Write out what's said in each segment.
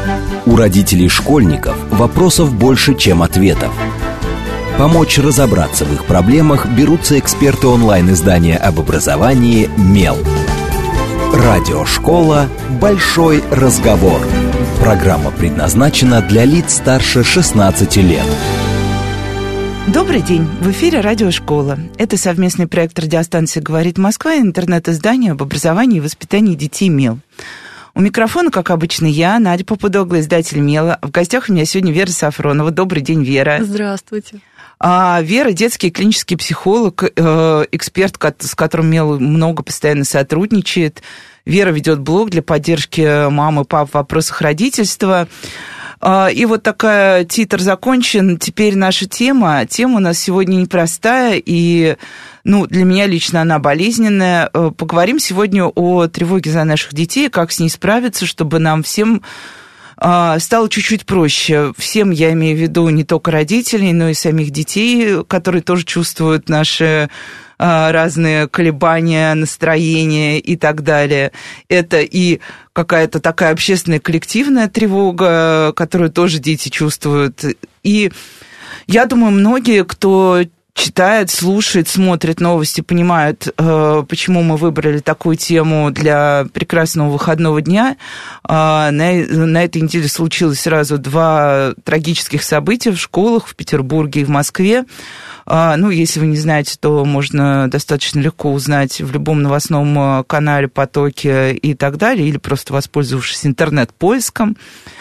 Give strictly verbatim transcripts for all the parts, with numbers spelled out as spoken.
У родителей школьников вопросов больше, чем ответов. Помочь разобраться в их проблемах берутся эксперты онлайн-издания об образовании «Мел». Радиошкола «Большой разговор». Программа предназначена для лиц старше шестнадцати лет. Добрый день! В эфире «Радиошкола». Это совместный проект радиостанции «Говорит Москва» и интернет-издание об образовании и воспитании детей «Мел». У микрофона, как обычно, я, Надя Попудогла, издатель «Мела». В гостях у меня сегодня Вера Сафронова. Добрый день, Вера. Здравствуйте. А Вера – детский клинический психолог, эксперт, с которым «Мел» много постоянно сотрудничает. Вера ведет блог для поддержки мам и пап в вопросах родительства. И вот такая, титр закончен. Теперь наша тема. Тема у нас сегодня непростая, и ну, для меня лично она болезненная. Поговорим сегодня о тревоге за наших детей, как с ней справиться, чтобы нам всем стало чуть-чуть проще. Всем, я имею в виду не только родителей, но и самих детей, которые тоже чувствуют наши разные колебания, настроения и так далее. Это и какая-то такая общественная коллективная тревога, которую тоже дети чувствуют. И я думаю, многие, кто читает, слушает, смотрит новости, понимают, почему мы выбрали такую тему для прекрасного выходного дня. На, на этой неделе случилось сразу два трагических события в школах в Петербурге и в Москве. Ну, если вы не знаете, то можно достаточно легко узнать в любом новостном канале, потоке и так далее, или просто воспользовавшись интернет-поиском.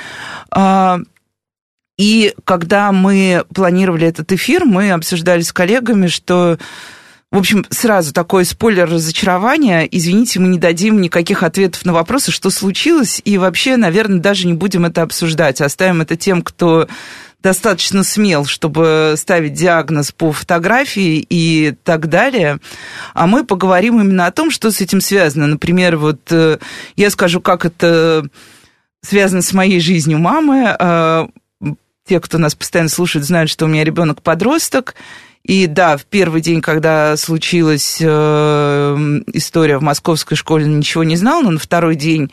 И когда мы планировали этот эфир, мы обсуждали с коллегами, что, в общем, сразу такой спойлер разочарования. Извините, мы не дадим никаких ответов на вопросы, что случилось, и вообще, наверное, даже не будем это обсуждать. Оставим это тем, кто достаточно смел, чтобы ставить диагноз по фотографии и так далее. А мы поговорим именно о том, что с этим связано. Например, вот я скажу, как это связано с моей жизнью мамы. Те, кто нас постоянно слушает, знают, что у меня ребенок-подросток. И да, в первый день, когда случилась история в московской школе, ничего не знал, но на второй день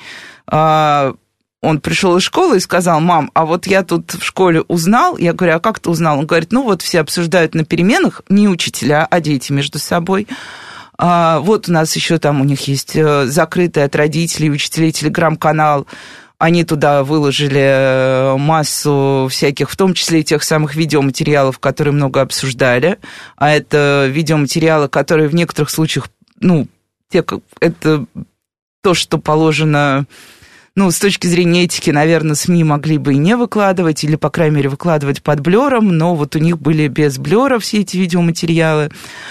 он пришел из школы и сказал: мам, а вот я тут в школе узнал. Я говорю: а как ты узнал? Он говорит: ну вот все обсуждают на переменах, не учителя, а дети между собой. А вот у нас еще там у них есть закрытый от родителей и учителей телеграм-канал. Они туда выложили массу всяких, в том числе и тех самых видеоматериалов, которые много обсуждали. А это видеоматериалы, которые в некоторых случаях, ну, те, это то, что положено... Ну, с точки зрения этики, наверное, СМИ могли бы и не выкладывать, или, по крайней мере, выкладывать под блером, но вот у них были без блера все эти видеоматериалы.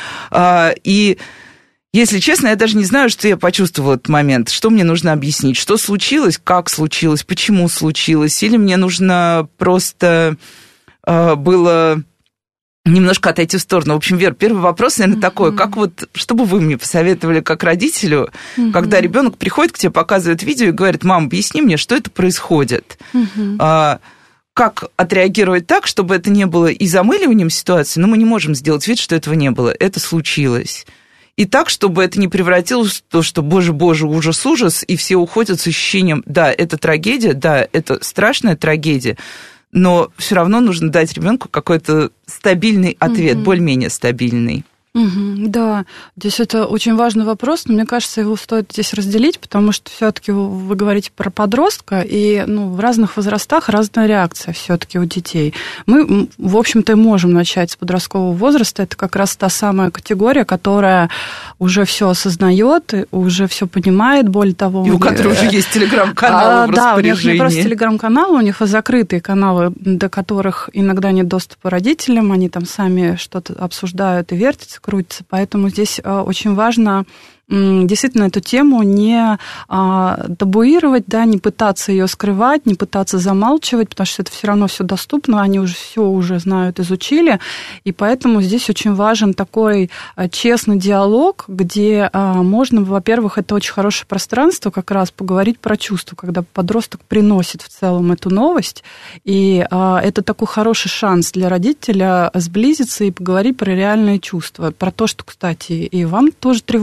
И, если честно, я даже не знаю, что я почувствовала в этот момент, что мне нужно объяснить, что случилось, как случилось, почему случилось, или мне нужно просто было... немножко отойти в сторону. В общем, Вер, первый вопрос, наверное, uh-huh. такой, как вот, что бы вы мне посоветовали как родителю, uh-huh. когда ребенок приходит к тебе, показывает видео и говорит: мам, объясни мне, что это происходит. Uh-huh. А, как отреагировать так, чтобы это не было и замыливанием ситуации, но мы не можем сделать вид, что этого не было, это случилось. И так, чтобы это не превратилось в то, что, боже-боже, ужас-ужас, и все уходят с ощущением: да, это трагедия, да, это страшная трагедия, но все равно нужно дать ребенку какой-то стабильный ответ, угу. более-менее стабильный. Угу, да, здесь это очень важный вопрос, но мне кажется, его стоит здесь разделить, потому что все-таки вы говорите про подростка, и ну, в разных возрастах разная реакция все-таки у детей. Мы, в общем-то, можем начать с подросткового возраста. Это как раз та самая категория, которая уже все осознает, уже все понимает, более того... И у которой уже есть телеграм-каналы в распоряжении. Да, у них не просто телеграм-каналы, у них и закрытые каналы, до которых иногда нет доступа родителям, они там сами что-то обсуждают и вертятся, крутится. Поэтому здесь очень важно действительно эту тему не а, табуировать, да, не пытаться ее скрывать, не пытаться замалчивать, потому что это все равно все доступно, они уже все уже знают, изучили, и поэтому здесь очень важен такой честный диалог, где а, можно, во-первых, это очень хорошее пространство как раз поговорить про чувства, когда подросток приносит в целом эту новость, и а, это такой хороший шанс для родителя сблизиться и поговорить про реальные чувства, про то, что, кстати, и вам тоже тревожно и страшно,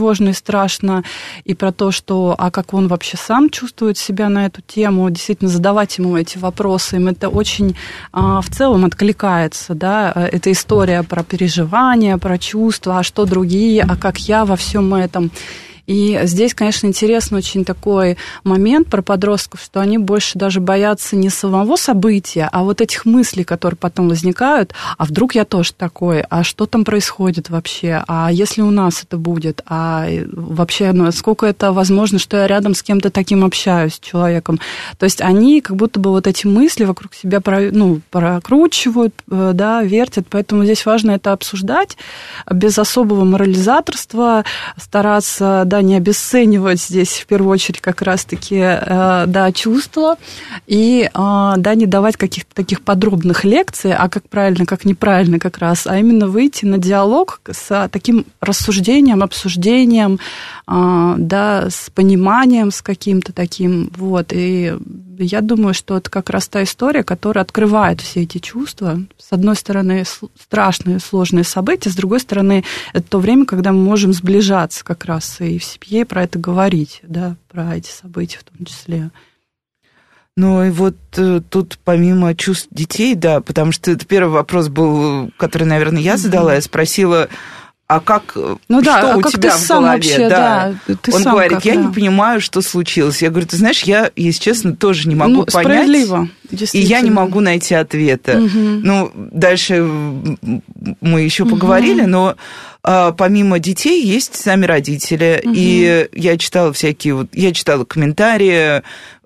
страшно, и про то, что, а как он вообще сам чувствует себя на эту тему, действительно задавать ему эти вопросы, им это очень в целом откликается, да, эта история про переживания, про чувства, а что другие, а как я во всем этом. И здесь, конечно, интересный очень такой момент про подростков, что они больше даже боятся не самого события, а вот этих мыслей, которые потом возникают, а вдруг я тоже такой, а что там происходит вообще, а если у нас это будет, а вообще, ну, сколько это возможно, что я рядом с кем-то таким общаюсь, с человеком. То есть они как будто бы вот эти мысли вокруг себя, ну, прокручивают, да, вертят, поэтому здесь важно это обсуждать без особого морализаторства, стараться, да, не обесценивать здесь в первую очередь как раз-таки, да, чувства и, да, не давать каких-то таких подробных лекций, а как правильно, как неправильно как раз, а именно выйти на диалог с таким рассуждением, обсуждением, да, с пониманием, с каким-то таким, вот, и я думаю, что это как раз та история, которая открывает все эти чувства. С одной стороны, страшные, сложные события, с другой стороны, это то время, когда мы можем сближаться как раз и в семье про это говорить, да, про эти события в том числе. Ну и вот тут помимо чувств детей, да, потому что это первый вопрос был, который, наверное, я задала, я спросила, а как, ну, да, что а у как тебя ты в сам голове? Вообще, да. Да, ты Он сам говорит, как, я да. не понимаю, что случилось. Я говорю, ты знаешь, я, если честно, тоже не могу ну, понять. Справедливо, и я не могу найти ответа. Угу. Ну, дальше мы еще поговорили, угу. но а, помимо детей есть сами родители. Угу. И я читала всякие, вот, я читала комментарии,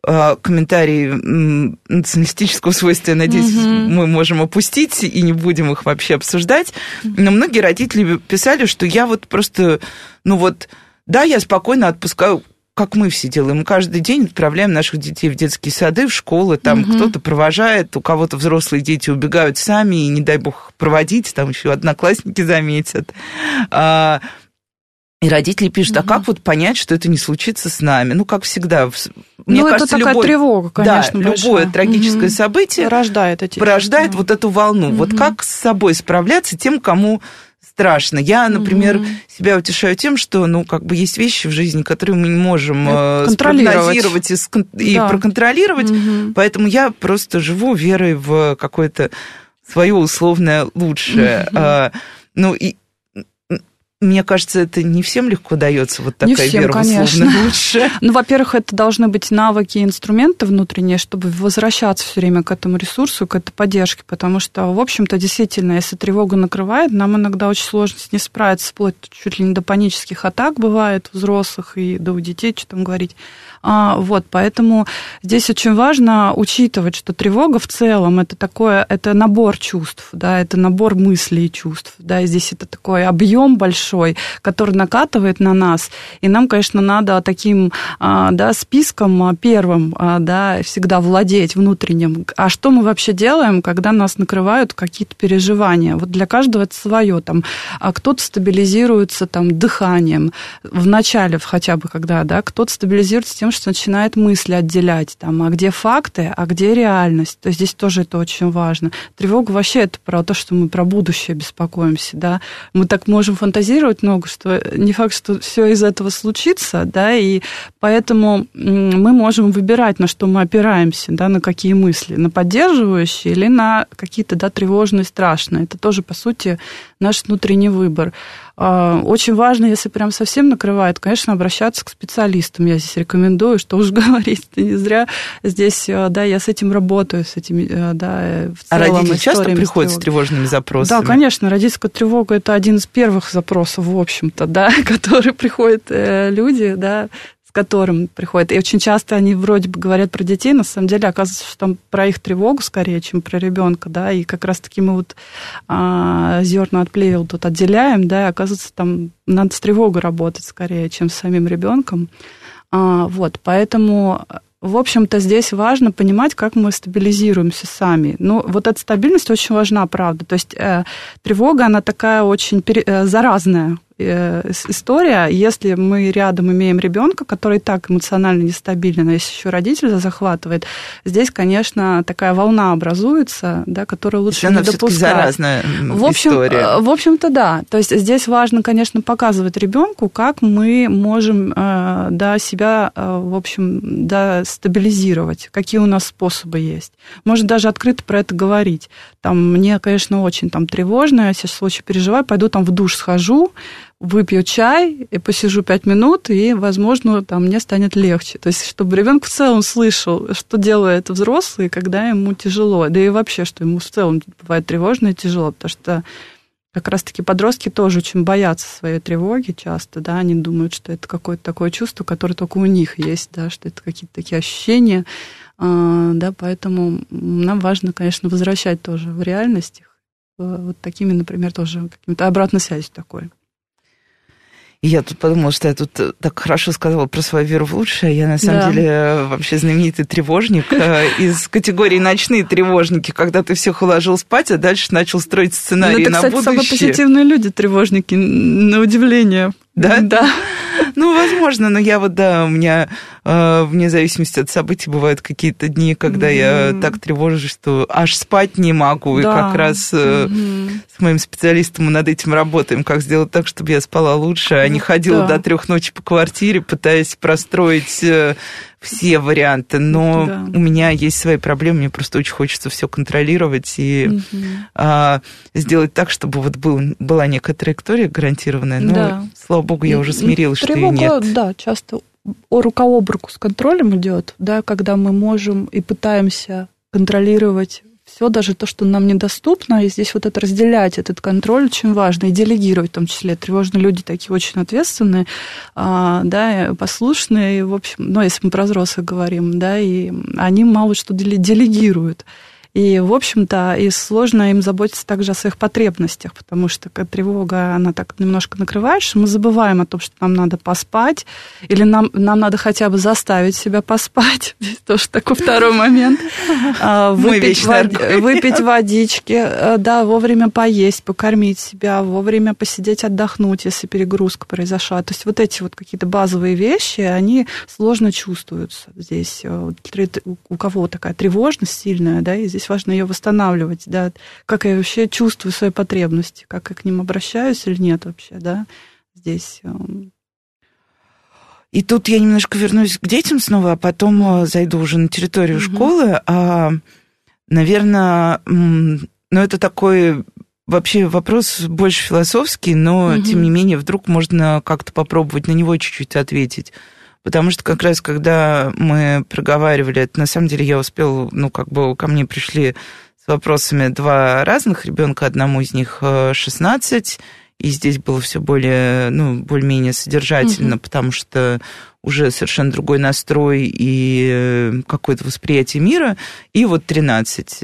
комментарии националистического свойства, я надеюсь, mm-hmm. мы можем опустить и не будем их вообще обсуждать. Но многие родители писали, что я вот просто, ну вот, да, я спокойно отпускаю, как мы все делаем. Мы каждый день отправляем наших детей в детские сады, в школы, там mm-hmm. кто-то провожает, у кого-то взрослые дети убегают сами, и не дай бог проводить, там еще одноклассники заметят. И родители пишут, а угу. как вот понять, что это не случится с нами? Ну, как всегда. Мне ну, кажется, это такая любой, тревога, конечно, да, большая. любое трагическое угу. событие порождает, эти порождает чувства. вот эту волну. Угу. Вот как с собой справляться тем, кому страшно? Я, например, угу. себя утешаю тем, что, ну, как бы есть вещи в жизни, которые мы не можем спрогнозировать и, и да. проконтролировать, угу. поэтому я просто живу верой в какое-то свое условное лучшее. Угу. А, ну, и мне кажется, это не всем легко дается, вот такая не всем, вера в условное лучшее. Ну, во-первых, это должны быть навыки и инструменты внутренние, чтобы возвращаться все время к этому ресурсу, к этой поддержке, потому что, в общем-то, действительно, если тревога накрывает, нам иногда очень сложно с ней справиться, вплоть чуть ли не до панических атак бывает у взрослых и да у детей, что там говорить. А, вот, поэтому здесь очень важно учитывать, что тревога в целом это такое, это набор чувств, да, это набор мыслей и чувств, да, и здесь это такой объем большой, который накатывает на нас, и нам, конечно, надо таким, да, списком первым, да, всегда владеть внутренним. А что мы вообще делаем, когда нас накрывают какие-то переживания? Вот для каждого это свое, там, кто-то стабилизируется там дыханием в начале хотя бы, когда, да, кто-то стабилизируется тем, что начинает мысли отделять, там, а где факты, а где реальность. То есть здесь тоже это очень важно. Тревога вообще это про то, что мы про будущее беспокоимся, да. Мы так можем фантазировать много, что не факт, что все из этого случится, да, и поэтому мы можем выбирать, на что мы опираемся, да, на какие мысли, на поддерживающие или на какие-то, да, тревожные, страшные. Это тоже, по сути, наш внутренний выбор. Очень важно, если прям совсем накрывает, конечно, обращаться к специалистам. Я здесь рекомендую, что уж говорить, не зря здесь, да, я с этим работаю, с этими, да, в целом. А родители часто приходят с тревожными запросами? Да, конечно, родительская тревога – это один из первых запросов, в общем-то, да, который приходят люди, да, с которым приходят. И очень часто они вроде бы говорят про детей, на самом деле оказывается, что там про их тревогу скорее, чем про ребенка, да, и как раз-таки мы вот а, зерна от плевел тут отделяем, да, и оказывается, там надо с тревогой работать скорее, чем с самим ребенком. А, вот, поэтому... В общем-то, здесь важно понимать, как мы стабилизируемся сами. Ну, вот эта стабильность очень важна, правда. То есть э, тревога, она такая очень пере... э, заразная. история. Если мы рядом имеем ребенка, который и так эмоционально нестабилен, а если еще родитель захватывает, здесь, конечно, такая волна образуется, да, которую лучше не допускать. Заразная в общем, история. В общем-то, да. То есть здесь важно, конечно, показывать ребенку, как мы можем да, себя, в общем, да, стабилизировать, какие у нас способы есть. Можно даже открыто про это говорить. Там, мне, конечно, очень там тревожно, я сейчас очень переживаю, пойду там в душ схожу, выпью чай и посижу пять минут, и, возможно, там мне станет легче. То есть, чтобы ребенок в целом слышал, что делает взрослый, когда ему тяжело. Да и вообще, что ему в целом бывает тревожно и тяжело, потому что как раз-таки подростки тоже очень боятся своей тревоги часто, да, они думают, что это какое-то такое чувство, которое только у них есть, да, что это какие-то такие ощущения, да, поэтому нам важно, конечно, возвращать тоже в реальность их вот такими, например, тоже каким-то обратной связью такой. И я тут подумала, что я тут так хорошо сказала про свою веру в лучшее. Я, на самом да. деле, вообще знаменитый тревожник из категории «ночные тревожники», когда ты всех уложил спать, а дальше начал строить сценарий это, на кстати, будущее. Самые позитивные люди, тревожники, на удивление. Да? Да. Ну, возможно, но я вот, да, у меня э, вне зависимости от событий бывают какие-то дни, когда mm-hmm. я так тревожусь, что аж спать не могу. Да. И как раз э, mm-hmm. с моим специалистом мы над этим работаем, как сделать так, чтобы я спала лучше, а не ходила да. до трех ночи по квартире, пытаясь простроить э, все варианты. Но да. у меня есть свои проблемы, мне просто очень хочется все контролировать и mm-hmm. э, сделать так, чтобы вот был, была некая траектория гарантированная. Но, да. слава богу, я уже смирилась, что ее нет. Да, часто рука об руку с контролем идет, да, когда мы можем и пытаемся контролировать все, даже то, что нам недоступно, и здесь вот это разделять, этот контроль очень важно, и делегировать в том числе. Тревожные люди такие очень ответственные, да, послушные, в общем, ну, если мы про взрослых говорим, да, и они мало что делегируют. И, в общем-то, и сложно им заботиться также о своих потребностях, потому что тревога, она так немножко накрывает, что мы забываем о том, что нам надо поспать, или нам, нам надо хотя бы заставить себя поспать. Здесь тоже такой второй момент. Выпить, вод... выпить водички, да, вовремя поесть, покормить себя, вовремя посидеть, отдохнуть, если перегрузка произошла. То есть вот эти вот какие-то базовые вещи, они сложно чувствуются здесь. У кого такая тревожность сильная, да, и здесь важно ее восстанавливать, да, как я вообще чувствую свои потребности, как я к ним обращаюсь или нет вообще, да, здесь. И тут я немножко вернусь к детям снова, а потом зайду уже на территорию mm-hmm. школы. А, наверное, ну, это такой вообще вопрос больше философский, но, mm-hmm. тем не менее, вдруг можно как-то попробовать на него чуть-чуть ответить. Потому что как раз, когда мы проговаривали это, на самом деле я успела, ну, как бы ко мне пришли с вопросами два разных ребенка, одному из них шестнадцать, и здесь было все более, ну, более-менее содержательно, mm-hmm. потому что уже совершенно другой настрой и какое-то восприятие мира, и вот тринадцать.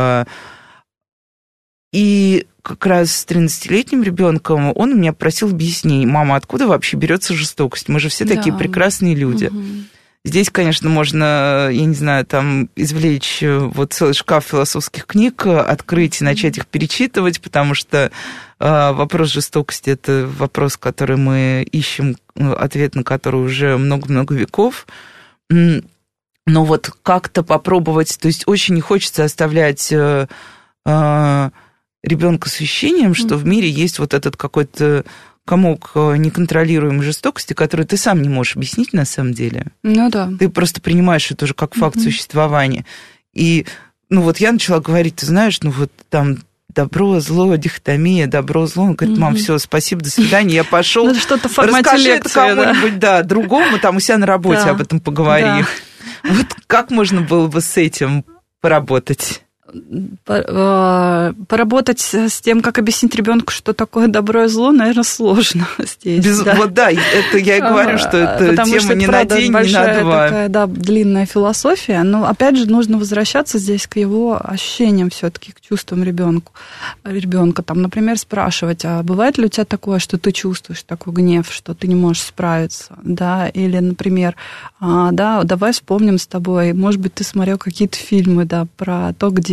И как раз с тринадцатилетним ребенком он у меня просил объяснений: мама, откуда вообще берется жестокость? Мы же все да. такие прекрасные люди. Угу. Здесь, конечно, можно, я не знаю, там извлечь вот целый шкаф философских книг, открыть и начать их перечитывать, потому что э, вопрос жестокости – это вопрос, который мы ищем, ответ на который уже много-много веков. Но вот как-то попробовать, то есть очень не хочется оставлять э, э, ребенка с ощущением, что в мире есть вот этот какой-то комок неконтролируемой жестокости, который ты сам не можешь объяснить на самом деле. Ну да. Ты просто принимаешь это уже как факт mm-hmm. существования. И, ну вот я начала говорить, ты знаешь, ну вот там добро, зло, дихотомия, добро, зло. Он говорит: мам, все, спасибо, до свидания, я пошел. Ну, что-то в формате расскажи лекции, это кому-нибудь, да, да другому, там у себя на работе да. об этом поговори. Да. Вот как можно было бы с этим поработать? Поработать с тем, как объяснить ребенку, что такое добро и зло, наверное, сложно здесь. Без, да. Вот да, это я и говорю, что это Потому тема что не это, на правда, день, не на два. Такая, да, длинная философия, но опять же нужно возвращаться здесь к его ощущениям все-таки, к чувствам ребенку. Ребенка, там, например, спрашивать: а бывает ли у тебя такое, что ты чувствуешь такой гнев, что ты не можешь справиться, да, или, например, да, давай вспомним с тобой, может быть, ты смотрел какие-то фильмы, да, про то, где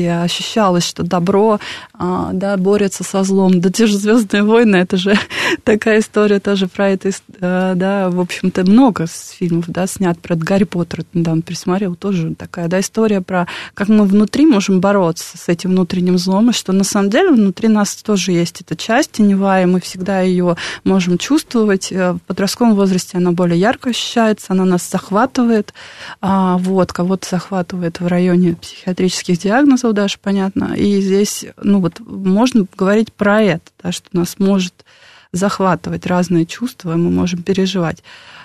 где ощущалось, что добро, да, борется со злом. Да те же «Звездные войны», это же такая история тоже про это, да, в общем-то, много фильмов, да, снят про Гарри Поттера, недавно присмотрел, тоже такая, да, история про как мы внутри можем бороться с этим внутренним злом, и что на самом деле внутри нас тоже есть эта часть теневая, и мы всегда ее можем чувствовать. В подростковом возрасте она более ярко ощущается, она нас захватывает, вот, кого-то захватывает в районе психиатрических диагнозов даже, понятно, и здесь, ну вот, можно говорить про это, да, что нас может захватывать разные чувства, и мы можем переживать.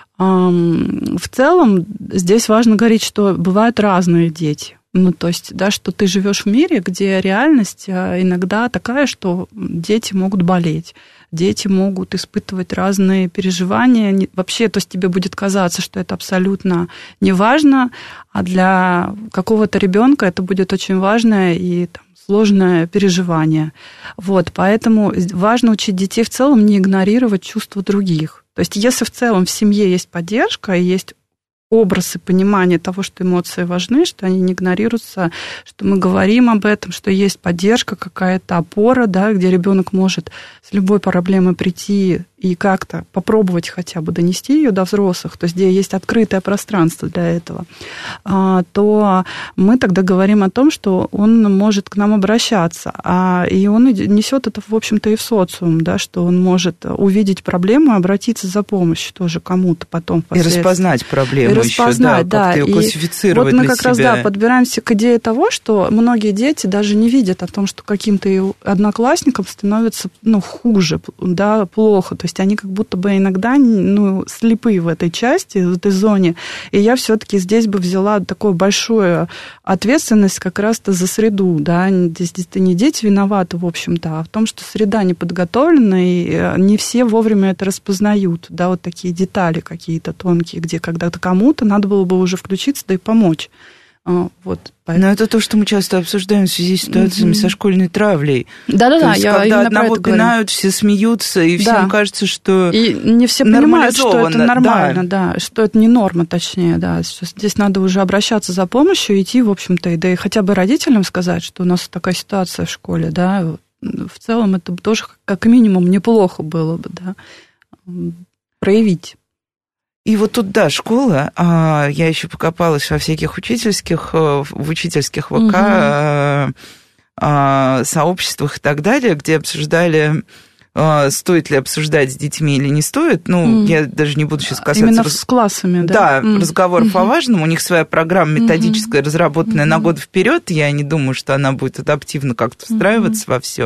В целом, здесь важно говорить, что бывают разные дети. Ну, то есть, да, что ты живешь в мире, где реальность иногда такая, что дети могут болеть, дети могут испытывать разные переживания. Вообще, то есть тебе будет казаться, что это абсолютно неважно, а для какого-то ребенка это будет очень важное и там, сложное переживание. Вот, поэтому важно учить детей в целом не игнорировать чувства других. То есть, если в целом в семье есть поддержка и есть образ и понимание того, что эмоции важны, что они не игнорируются, что мы говорим об этом, что есть поддержка, какая-то опора, да, где ребенок может с любой проблемой прийти и как-то попробовать хотя бы донести ее до взрослых, то есть где есть открытое пространство для этого, то мы тогда говорим о том, что он может к нам обращаться, и он несет это, в общем-то, и в социум, да, что он может увидеть проблему и обратиться за помощью тоже кому-то потом. И распознать проблему. Распознать, еще, да, да. Как-то ее классифицировать вот мы как для раз, себя. да, подбираемся к идее того, что многие дети даже не видят о том, что каким-то одноклассникам становится, ну, хуже, да, плохо. То есть они как будто бы иногда, ну, слепые в этой части, в этой зоне. И я все-таки здесь бы взяла такую большую ответственность как раз-то за среду, да. Здесь не дети виноваты, в общем-то, а в том, что среда не подготовлена, и не все вовремя это распознают, да, вот такие детали какие-то тонкие, где когда-то кому-то надо было бы уже включиться, да и помочь. Вот, поэтому... Но это то, что мы часто обсуждаем в связи с ситуациями mm-hmm. со школьной травлей. Да-да-да, я когда именно одного про это пинают, все смеются, и да. всем кажется, что и не все понимают, что это нормально, да. да, что это не норма, точнее, да, что здесь надо уже обращаться за помощью, идти, в общем-то, и да и хотя бы родителям сказать, что у нас такая ситуация в школе, да, в целом это тоже как минимум неплохо было бы, да, проявить. И вот тут, да, школа, а я еще покопалась во всяких учительских, в учительских ВК, угу. а, а, сообществах и так далее, где обсуждали, а, стоит ли обсуждать с детьми или не стоит. Ну, mm. я даже не буду сейчас касаться... Именно раз... с классами, да? Да, mm. разговоров mm-hmm. о важном. У них своя программа методическая, mm-hmm. разработанная mm-hmm. на год вперед. Я не думаю, что она будет адаптивно как-то встраиваться mm-hmm. во все.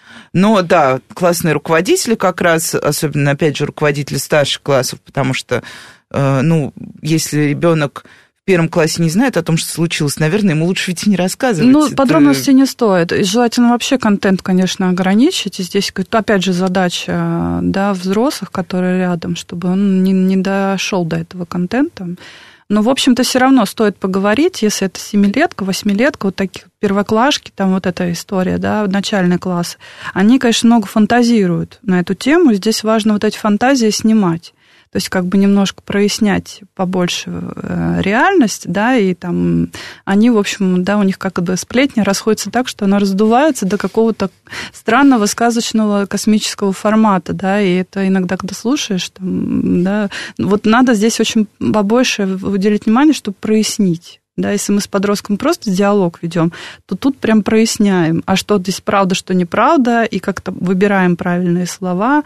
Но, да, классные руководители как раз, особенно, опять же, руководители старших классов, потому что, э, ну, если ребенок в первом классе не знает о том, что случилось, наверное, ему лучше ведь и не рассказывать. Ну, это... подробностей не стоит. И желательно вообще контент, конечно, ограничить. И здесь, опять же, задача, да, взрослых, которые рядом, чтобы он не, не дошел до этого контента. Но, в общем-то, все равно стоит поговорить, если это семилетка, восьмилетка, вот такие первоклашки, там вот эта история, да, начальный класс, они, конечно, много фантазируют на эту тему, здесь важно вот эти фантазии снимать. То есть как бы немножко прояснять побольше реальность, да, и там они, в общем, да, у них как бы сплетня расходится так, что она раздувается до какого-то странного сказочного космического формата, да, и это иногда, когда слушаешь, там, да, вот надо здесь очень побольше уделить внимание, чтобы прояснить. Да, если мы с подростком просто диалог ведем, то тут прям проясняем, а что здесь правда, что неправда, и как-то выбираем правильные слова,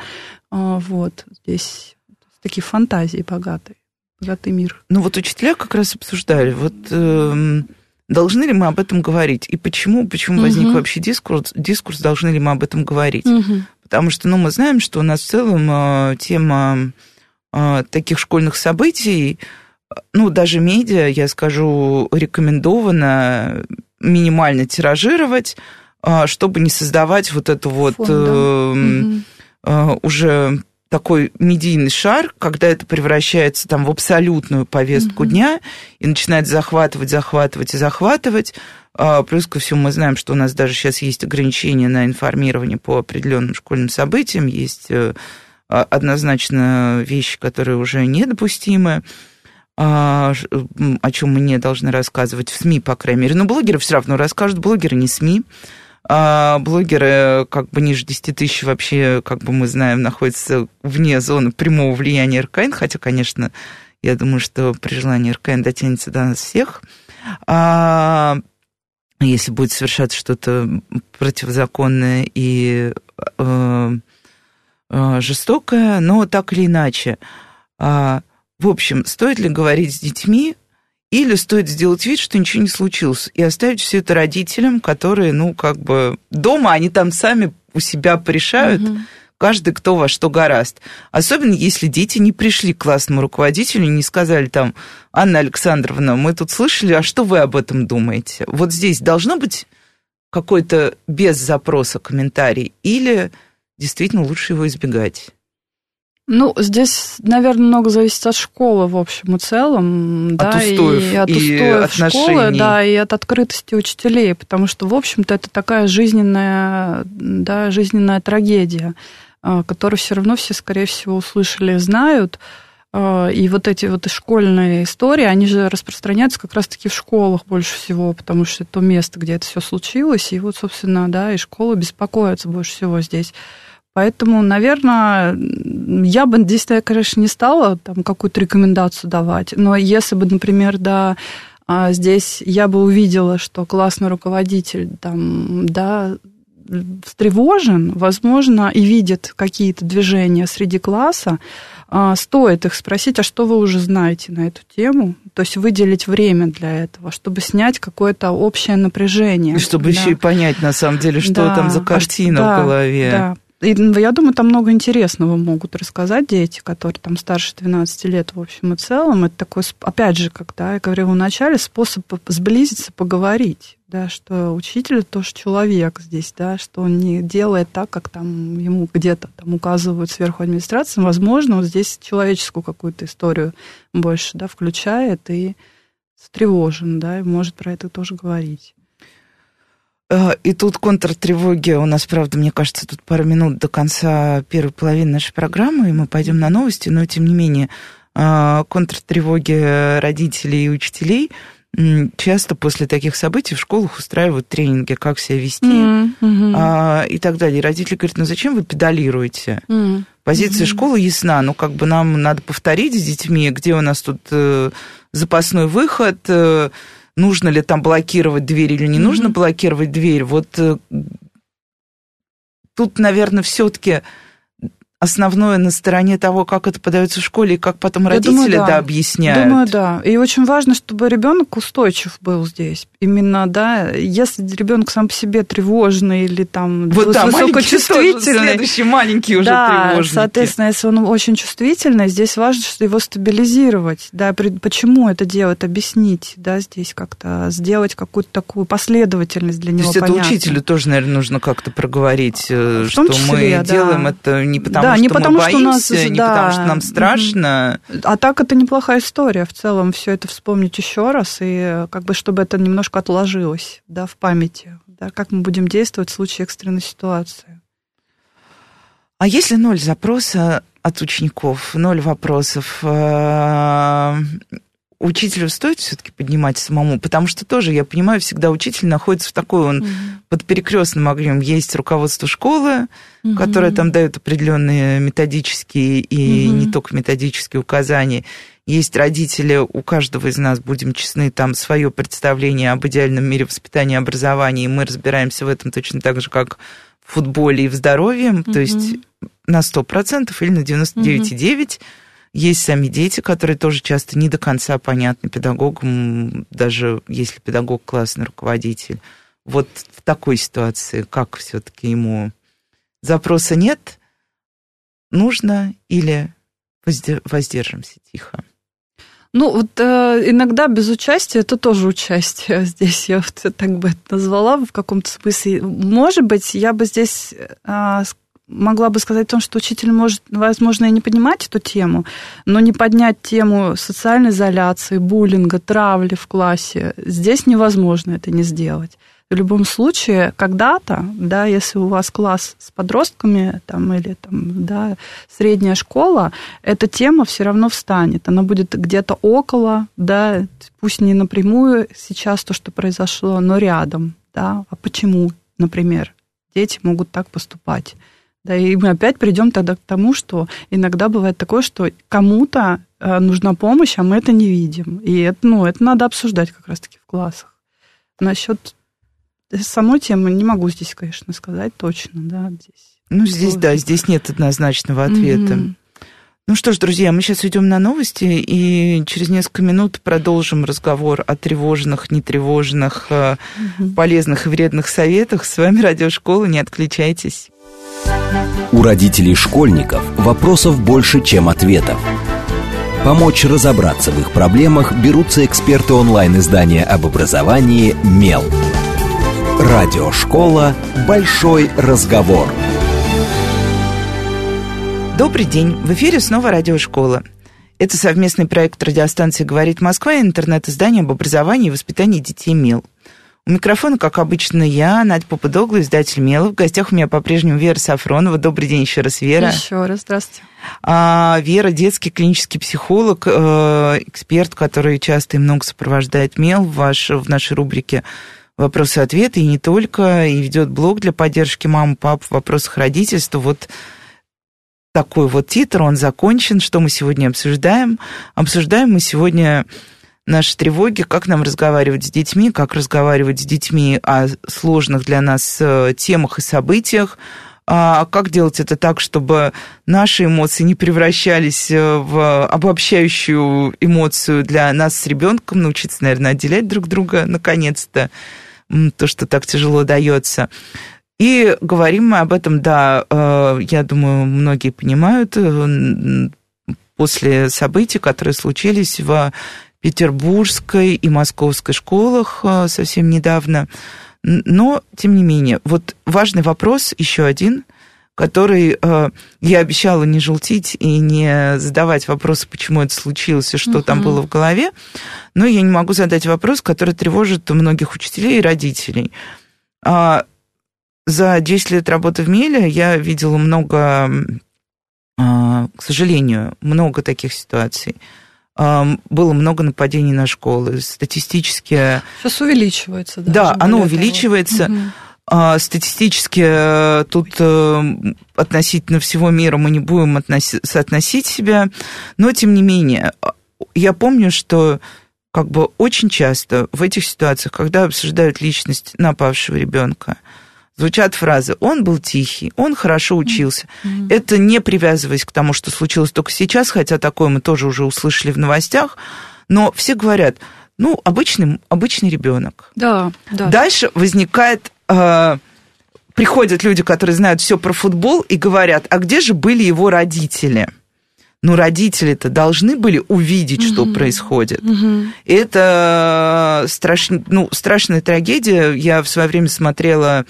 вот, здесь... Такие фантазии богатые, богатый мир. Ну вот учителя как раз обсуждали, вот э, должны ли мы об этом говорить, и почему, почему угу. возник вообще дискурс, дискурс, должны ли мы об этом говорить. Угу. Потому что, ну, мы знаем, что у нас в целом э, тема э, таких школьных событий, ну, даже медиа, я скажу, рекомендовано минимально тиражировать, э, чтобы не создавать вот эту вот Фон, э, да. э, уже... такой медийный шар, когда это превращается там в абсолютную повестку mm-hmm. дня и начинает захватывать, захватывать и захватывать. Плюс ко всему мы знаем, что у нас даже сейчас есть ограничения на информирование по определенным школьным событиям, есть однозначно вещи, которые уже недопустимы. о чем мы не должны рассказывать в СМИ, по крайней мере. Но блогеры все равно расскажут, блогеры не СМИ. А блогеры как бы ниже десяти тысяч вообще, как бы мы знаем, находятся вне зоны прямого влияния эр ка эн, хотя, конечно, я думаю, что при желании эр ка эн дотянется до нас всех. А если будет совершаться что-то противозаконное и э, э, жестокое, но так или иначе. А, в общем, стоит ли говорить с детьми, или стоит сделать вид, что ничего не случилось, и оставить все это родителям, которые, ну, как бы дома, они там сами у себя порешают, угу. каждый кто во что горазд. Особенно, если дети не пришли к классному руководителю и не сказали там: Анна Александровна, мы тут слышали, а что вы об этом думаете? Вот здесь должно быть какой-то без запроса комментарий, или действительно лучше его избегать? Ну, здесь, наверное, много зависит от школы в общем и целом, от да, устоев и от устоев школы, да, и от открытости учителей, потому что, в общем-то, это такая жизненная, да, жизненная трагедия, которую все равно все, скорее всего, услышали, знают. И вот эти вот школьные истории, они же распространяются как раз-таки в школах больше всего, потому что это то место, где это все случилось, и вот, собственно, да, и школы беспокоятся больше всего здесь. Поэтому, наверное, я бы здесь, конечно, не стала там какую-то рекомендацию давать, но если бы, например, да, здесь я бы увидела, что классный руководитель там, да, встревожен, возможно, и видит какие-то движения среди класса, стоит их спросить, а что вы уже знаете на эту тему, то есть выделить время для этого, чтобы снять какое-то общее напряжение. И чтобы да. еще и понять, на самом деле, что да. там за картина да, в голове. Да. И я думаю, там много интересного могут рассказать дети, которые там старше двенадцати лет в общем и целом. Это такой, опять же, когда я говорила в начале, способ сблизиться, поговорить, да, что учитель тоже человек здесь, да, что он не делает так, как там ему где-то там указывают сверху администрации. Возможно, вот здесь человеческую какую-то историю больше, да, включает и встревожен, да, и может про это тоже говорить. И тут контртревоги. У нас, правда, мне кажется, тут пару минут до конца первой половины нашей программы, и мы пойдем на новости, но, тем не менее, контртревоги родителей и учителей часто после таких событий в школах устраивают тренинги, как себя вести mm-hmm. и так далее. И родители говорят: ну зачем вы педалируете? Mm-hmm. Позиция mm-hmm. школы ясна, ну как бы нам надо повторить с детьми, где у нас тут запасной выход, нужно ли там блокировать дверь или не mm-hmm. нужно блокировать дверь. Вот тут, наверное, все-таки основное на стороне того, как это подается в школе и как потом родители думаю, да. Да, объясняют. Думаю, да. И очень важно, чтобы ребенок устойчив был здесь. Именно, да, если ребенок сам по себе тревожный или там вот да, высокочувствительный. Следующие маленькие уже да, тревожники. Соответственно, если он очень чувствительный, здесь важно, что его стабилизировать. Да, почему это делать, объяснить, да, здесь как-то сделать какую-то такую последовательность для него. То есть понятную. Это учителю тоже, наверное, нужно как-то проговорить, в что числе, мы да. делаем это не потому, да, что не мы потому, боимся, что у нас, не да. потому, что нам страшно. А так это неплохая история в целом, все это вспомнить еще раз, и как бы чтобы это немножко отложилось, да, в памяти, да, как мы будем действовать в случае экстренной ситуации. А если ноль запроса от учеников, ноль вопросов, учителю стоит все-таки поднимать самому? Потому что тоже, я понимаю, всегда учитель находится в такой, он mm-hmm. под перекрестным огнем. Есть руководство школы, mm-hmm. которое там дает определенные методические и mm-hmm. не только методические указания. Есть родители, у каждого из нас, будем честны, там свое представление об идеальном мире воспитания и образования, и мы разбираемся в этом точно так же, как в футболе и в здоровье, mm-hmm. то есть на сто процентов или на девяносто девять целых девять десятых. Есть сами дети, которые тоже часто не до конца понятны педагогам, даже если педагог классный руководитель. Вот в такой ситуации как все-таки ему запроса нет, нужно или воздержимся тихо? Ну, вот э, иногда без участия это тоже участие. Здесь я вот так бы это назвала в каком-то смысле. Может быть, я бы здесь... Э, могла бы сказать о том, что учитель может, возможно, и не поднимать эту тему, но не поднять тему социальной изоляции, буллинга, травли в классе. Здесь невозможно это не сделать. В любом случае, когда-то, да, если у вас класс с подростками там, или там, да, средняя школа, эта тема все равно встанет. Она будет где-то около, да, пусть не напрямую сейчас то, что произошло, но рядом. Да. А почему, например, дети могут так поступать? Да, и мы опять придем тогда к тому, что иногда бывает такое, что кому-то нужна помощь, а мы это не видим. И это, ну, это надо обсуждать как раз-таки в классах. Насчет самой темы не могу здесь, конечно, сказать точно, да, здесь. Ну, здесь, сложно. Да, здесь нет однозначного ответа. Mm-hmm. Ну что ж, друзья, мы сейчас идем на новости, и через несколько минут продолжим разговор о тревожных, нетревожных, mm-hmm. полезных и вредных советах. С вами Радиошкола, не отключайтесь. У родителей школьников вопросов больше, чем ответов. Помочь разобраться в их проблемах берутся эксперты онлайн-издания об образовании «Мел». Радиошкола «Большой разговор». Добрый день. В эфире снова Радиошкола. Это совместный проект радиостанции «Говорит Москва» и интернет-издание об образовании и воспитании детей «Мел». У микрофона, как обычно, я, Надя Попудогла, издатель «Мела». В гостях у меня по-прежнему Вера Сафронова. Добрый день еще раз, Вера. Еще раз, здравствуйте. А, Вера, детский клинический психолог, э, эксперт, который часто и много сопровождает «Мел» в, ваш, в нашей рубрике «Вопросы-ответы», и не только, и ведет блог для поддержки мам, пап в вопросах родительства. Вот такой вот титр, он закончен. Что мы сегодня обсуждаем? Обсуждаем мы сегодня наши тревоги, как нам разговаривать с детьми, как разговаривать с детьми о сложных для нас темах и событиях, а как делать это так, чтобы наши эмоции не превращались в обобщающую эмоцию для нас с ребенком, научиться, наверное, отделять друг друга, наконец-то, то, что так тяжело дается. И говорим мы об этом, да, я думаю, многие понимают, после событий, которые случились в петербургской и московской школах совсем недавно. Но, тем не менее, вот важный вопрос, еще один, который э, я обещала не желтить и не задавать вопросы, почему это случилось и что uh-huh. там было в голове, но я не могу задать вопрос, который тревожит многих учителей и родителей. А, за десять лет работы в МЕЛе я видела много, а, к сожалению, много таких ситуаций. Было много нападений на школы. Статистически... Сейчас увеличивается. Да, да оно увеличивается. Угу. Статистически тут относительно всего мира мы не будем относи... соотносить себя, но, тем не менее, я помню, что как бы очень часто в этих ситуациях, когда обсуждают личность напавшего ребенка, звучат фразы «он был тихий», «он хорошо учился». Mm-hmm. Это не привязываясь к тому, что случилось только сейчас, хотя такое мы тоже уже услышали в новостях, но все говорят, ну, обычный, обычный ребенок. Да, да. Дальше возникает, э, приходят люди, которые знают все про футбол, и говорят, а где же были его родители? Ну, родители-то должны были увидеть, mm-hmm. что происходит. Mm-hmm. Это страш... ну, страшная трагедия. Я в свое время смотрела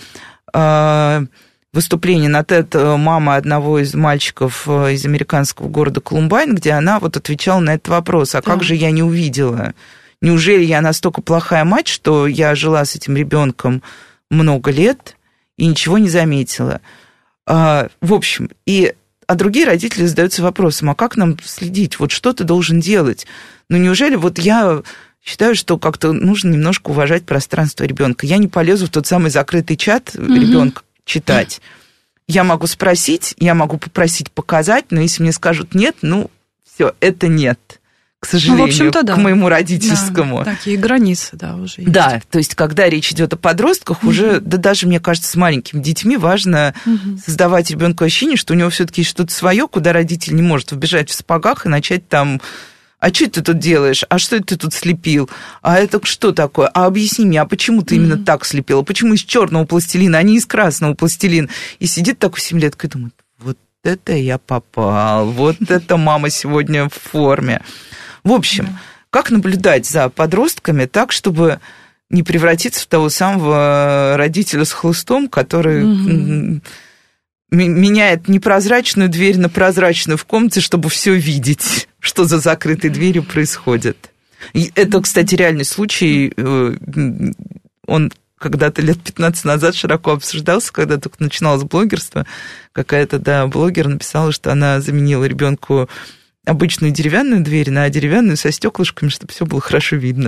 выступление на тед мамы одного из мальчиков из американского города Колумбайн, где она вот отвечала на этот вопрос, а да. как же я не увидела? Неужели я настолько плохая мать, что я жила с этим ребенком много лет и ничего не заметила? В общем, и, а другие родители задаются вопросом, а как нам следить? Вот что ты должен делать? Ну, неужели вот я... Считаю, что как-то нужно немножко уважать пространство ребенка. Я не полезу в тот самый закрытый чат mm-hmm. ребенка читать. Я могу спросить, я могу попросить показать, но если мне скажут нет, ну, все, это нет, к сожалению, ну, в общем-то, да. к моему родительскому. Да, такие границы, да, уже есть. Да, то есть, когда речь идет о подростках, mm-hmm. уже, да даже, мне кажется, с маленькими детьми важно mm-hmm. создавать ребенку ощущение, что у него все-таки есть что-то свое, куда родитель не может вбежать в сапогах и начать там... А что ты тут делаешь? А что ты тут слепил? А это что такое? А объясни мне, а почему ты mm-hmm. именно так слепила? Почему из черного пластилина, а не из красного пластилина? И сидит такой семилеткой и думает, вот это я попал, вот это мама сегодня в форме. В общем, mm-hmm. как наблюдать за подростками так, чтобы не превратиться в того самого родителя с хлыстом, который... Mm-hmm. меняет непрозрачную дверь на прозрачную в комнате, чтобы все видеть, что за закрытой дверью происходит. И это, кстати, реальный случай. Он когда-то лет пятнадцать назад широко обсуждался, когда только начиналось блогерство. Какая-то, да, блогер написала, что она заменила ребенку обычную деревянную дверь на деревянную со стеклышками, чтобы все было хорошо видно.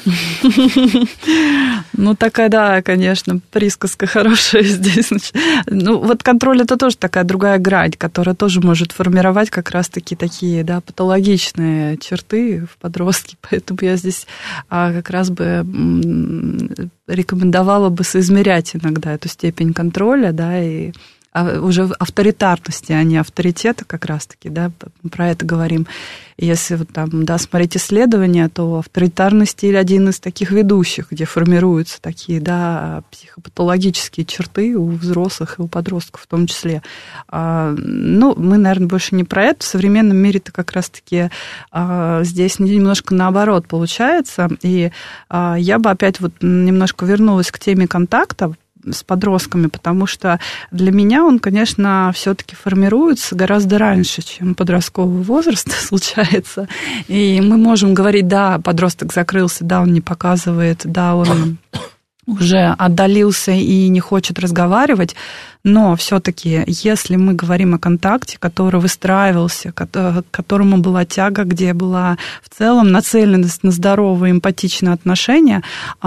Ну, такая, да, конечно, присказка хорошая здесь. Ну, вот контроль – это тоже такая другая грань, которая тоже может формировать как раз-таки такие, да, патологичные черты в подростке. Поэтому я здесь как раз бы рекомендовала бы соизмерять иногда эту степень контроля, да, и уже авторитарности, а не авторитета как раз-таки, да, про это говорим. Если вот там, да, смотреть исследования, то авторитарный стиль один из таких ведущих, где формируются такие, да, психопатологические черты у взрослых и у подростков в том числе. Ну, мы, наверное, больше не про это. В современном мире-то как раз-таки здесь немножко наоборот получается. И я бы опять вот немножко вернулась к теме контакта с подростками, потому что для меня он, конечно, все-таки формируется гораздо раньше, чем подростковый возраст случается. И мы можем говорить, да, подросток закрылся, да, он не показывает, да, он уже отдалился и не хочет разговаривать, но все-таки, если мы говорим о контакте, который выстраивался, к которому была тяга, где была в целом нацеленность на здоровые, эмпатичные отношения,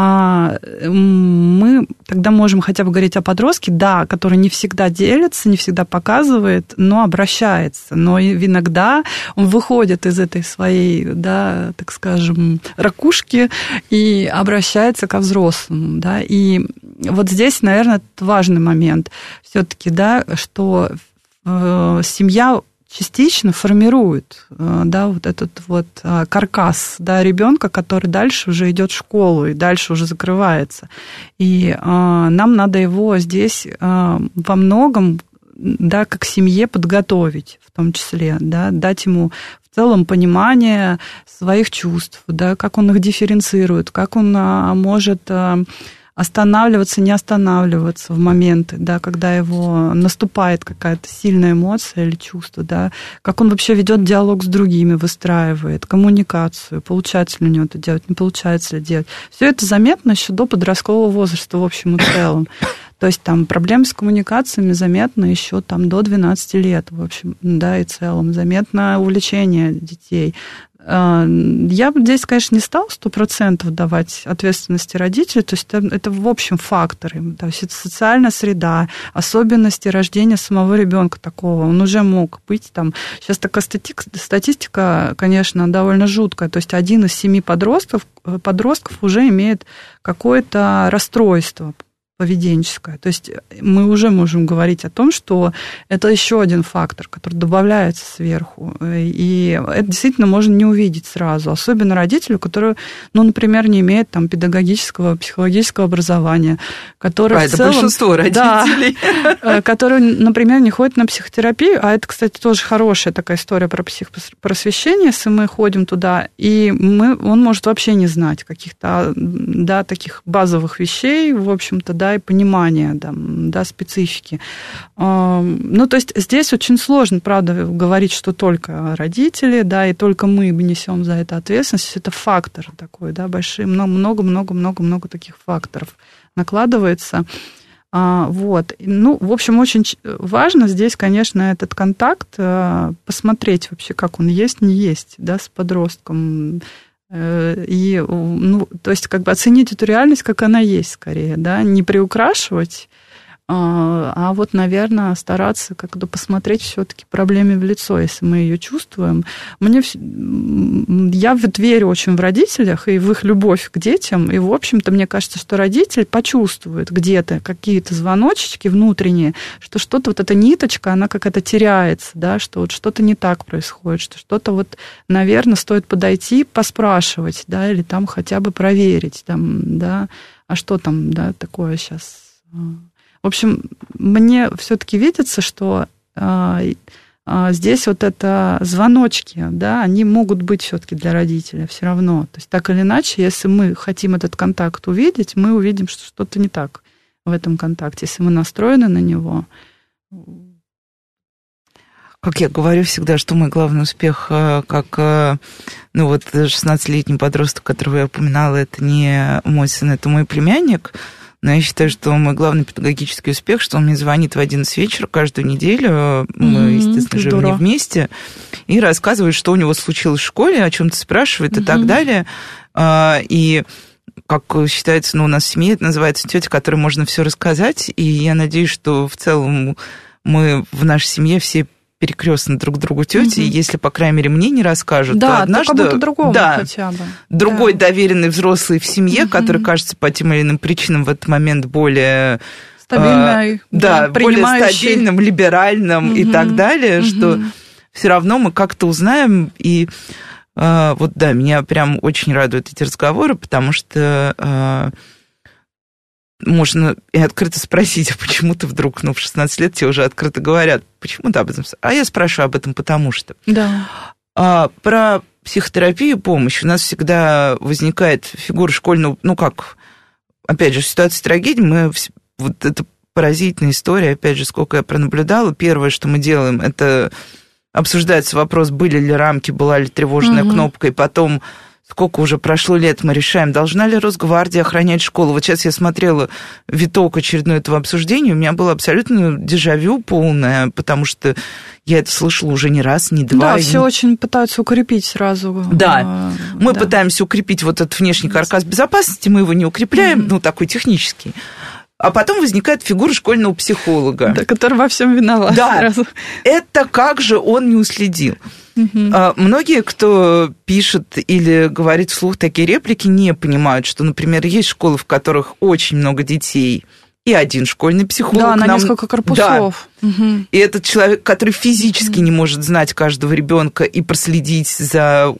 мы тогда можем хотя бы говорить о подростке, да, который не всегда делится, не всегда показывает, но обращается. Но иногда он выходит из этой своей, да, так скажем, ракушки и обращается ко взрослому, да, и вот здесь, наверное, это важный момент. Все-таки, да, что э, семья частично формирует, э, да, вот этот вот э, каркас, да, ребенка, который дальше уже идет в школу и дальше уже закрывается. И э, нам надо его здесь э, во многом, да, как семье подготовить, в том числе, да, дать ему в целом понимание своих чувств, да, как он их дифференцирует, как он э, может э, останавливаться, не останавливаться в моменты, да, когда его наступает какая-то сильная эмоция или чувство, да, как он вообще ведет диалог с другими, выстраивает коммуникацию, получается ли у него это делать, не получается ли делать. Все это заметно еще до подросткового возраста в общем и целом. То есть там проблемы с коммуникациями заметно еще там до двенадцати лет, в общем, да, и целом. Заметно увлечение детей. Я бы здесь, конечно, не стала сто процентов давать ответственности родителей, то есть это, это в общем факторы, то есть это социальная среда, особенности рождения самого ребенка такого, он уже мог быть там, сейчас такая статистика, конечно, довольно жуткая, то есть один из семи подростков, подростков уже имеет какое-то расстройство поведенческое. То есть мы уже можем говорить о том, что это еще один фактор, который добавляется сверху. И это действительно можно не увидеть сразу. Особенно родителю, который, ну, например, не имеет там педагогического, психологического образования. Который а, в это целом, большинство родителей. Да, который, например, не ходит на психотерапию. А это, кстати, тоже хорошая такая история про психопросвещение, если мы ходим туда. И мы, он может вообще не знать каких-то, да, таких базовых вещей, в общем-то, да, и понимание, да, да, специфики. Ну, то есть здесь очень сложно, правда, говорить, что только родители, да, и только мы несем за это ответственность. Это фактор такой, да, большой, много-много-много-много таких факторов накладывается. Вот. Ну, в общем, очень важно здесь, конечно, этот контакт, посмотреть вообще, как он есть, не есть, да, с подростком. И, ну, то есть, как бы оценить эту реальность, как она есть, скорее, да, не приукрашивать, а вот, наверное, стараться как-то посмотреть все-таки проблеме в лицо, если мы ее чувствуем. Мне, я вот верю очень в родителях и в их любовь к детям, и, в общем-то, мне кажется, что родитель почувствует где-то какие-то звоночки внутренние, что что-то, вот эта ниточка, она какая-то теряется, да, что вот что-то не так происходит, что что-то вот, наверное, стоит подойти, поспрашивать, да, или там хотя бы проверить, там, да, а что там, да, такое сейчас... В общем, мне все-таки видится, что э, э, здесь вот это звоночки, да, они могут быть все-таки для родителя все равно. То есть так или иначе, если мы хотим этот контакт увидеть, мы увидим, что что-то не так в этом контакте. Если мы настроены на него, как я говорю всегда, что мой главный успех, как, ну вот, шестнадцатилетний подросток, которого я упоминала, это не мой сын, это мой племянник. Но я считаю, что мой главный педагогический успех, что он мне звонит в одиннадцать вечера каждую неделю, мы, естественно, живем не вместе, и рассказывает, что у него случилось в школе, о чем-то спрашивает и так далее. И, как считается, ну, у нас в семье это называется тетя, которой можно все рассказать, и я надеюсь, что в целом мы в нашей семье все перекрестно друг другу тети, угу. И если, по крайней мере, мне не расскажут, да, то однажды... Да, кому-то другому да, хотя бы. Другой да. доверенный взрослый в семье, угу. который, кажется, по тем или иным причинам в этот момент более... Стабильный, э, да, да, более стабильным, либеральным угу. и так далее, угу. что все равно мы как-то узнаем, и э, вот, да, меня прям очень радуют эти разговоры, потому что... Э, можно и открыто спросить, а почему ты вдруг, ну, в шестнадцать лет тебе уже открыто говорят, почему ты об этом... А я спрашиваю об этом потому что. Да. А, про психотерапию и помощь. У нас всегда возникает фигура школьного... Ну, как, опять же, в ситуации трагедии мы... Вот это поразительная история, опять же, сколько я пронаблюдала. Первое, что мы делаем, это обсуждается вопрос, были ли рамки, была ли тревожная угу. кнопка, и потом... Сколько уже прошло лет, мы решаем, должна ли Росгвардия охранять школу. Вот сейчас я смотрела виток очередной этого обсуждения, у меня было абсолютно дежавю полное, потому что я это слышала уже не раз, не два. Да, все не... очень пытаются укрепить сразу. Да, мы да. пытаемся укрепить вот этот внешний каркас безопасности, мы его не укрепляем, mm-hmm. ну, такой технический. А потом возникает фигура школьного психолога. Да, который во всем виноват. Да, сразу. Это как же он не уследил. Угу. А, многие, кто пишет или говорит вслух такие реплики, не понимают, что, например, есть школы, в которых очень много детей, и один школьный психолог. Да, на нам... несколько корпусов. Да. Угу. И этот человек, который физически угу. не может знать каждого ребенка и проследить за...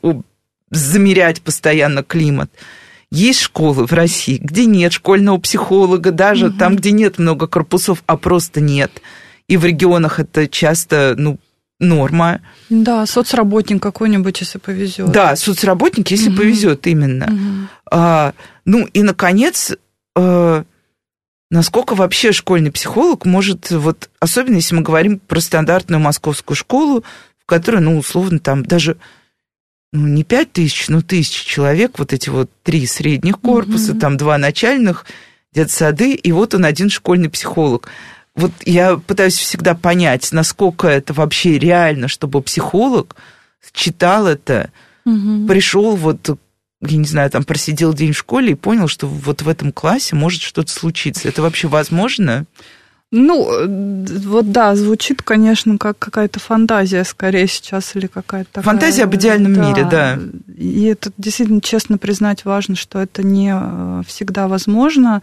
замерять постоянно климат. Есть школы в России, где нет школьного психолога, даже угу. там, где нет много корпусов, а просто нет. И в регионах это часто, ну, норма. Да, соцработник какой-нибудь, если повезет. Да, соцработник, если угу. повезет, именно. Угу. А, ну, и, наконец, а, насколько вообще школьный психолог может, вот, особенно если мы говорим про стандартную московскую школу, в которой, ну, условно, там даже... Ну, не пять тысяч, но тысячи человек, вот эти вот три средних корпуса, угу. там два начальных, детсады, и вот он один школьный психолог. Вот я пытаюсь всегда понять, насколько это вообще реально, чтобы психолог читал это, угу. пришел вот, я не знаю, там просидел день в школе и понял, что вот в этом классе может что-то случиться. Это вообще возможно? Ну, вот да, звучит, конечно, как какая-то фантазия скорее сейчас, или какая-то такая... Фантазия об идеальном да. мире, да. И это действительно, честно признать, важно, что это не всегда возможно.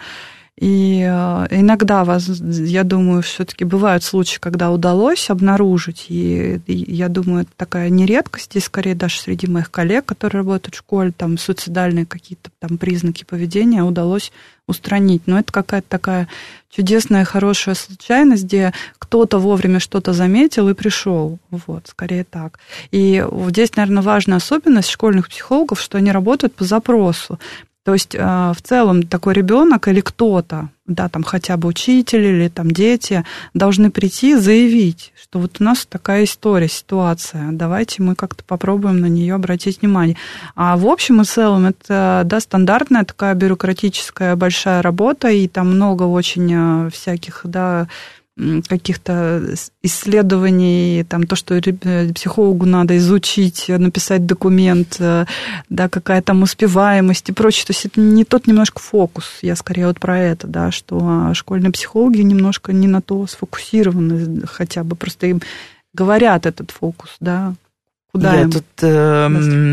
И иногда, я думаю, все-таки бывают случаи, когда удалось обнаружить, и я думаю, это такая нередкость, и скорее даже среди моих коллег, которые работают в школе, там суицидальные какие-то там признаки поведения удалось устранить. Но это какая-то такая чудесная, хорошая случайность, где кто-то вовремя что-то заметил и пришел. Вот, скорее так. И здесь, наверное, важная особенность школьных психологов, что они работают по запросу. То есть в целом такой ребенок или кто-то, да, там хотя бы учитель или там дети, должны прийти, заявить, что вот у нас такая история, ситуация, давайте мы как-то попробуем на нее обратить внимание. А в общем и целом это, да, стандартная такая бюрократическая большая работа, и там много очень всяких, да, каких-то исследований, там то, что психологу надо изучить, написать документ, да, какая там успеваемость и прочее. То есть это не тот немножко фокус, я скорее вот про это, да, что школьные психологи немножко не на то сфокусированы, хотя бы просто им говорят этот фокус, да. Куда я им? тут э,